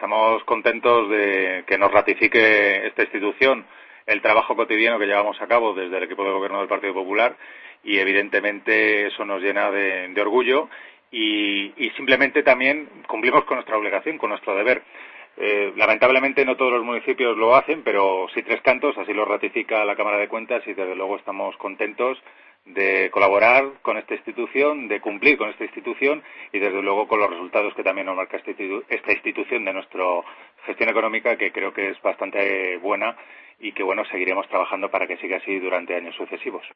Estamos contentos de que nos ratifique esta institución el trabajo cotidiano que llevamos a cabo desde el equipo de gobierno del Partido Popular y evidentemente eso nos llena de orgullo y simplemente también cumplimos con nuestra obligación, con nuestro deber. Lamentablemente no todos los municipios lo hacen, pero sí Tres Cantos, así lo ratifica la Cámara de Cuentas y desde luego estamos contentos de colaborar con esta institución, de cumplir con esta institución y desde luego con los resultados que también nos marca esta institución de nuestra gestión económica, que creo que es bastante buena y que seguiremos trabajando para que siga así durante años sucesivos.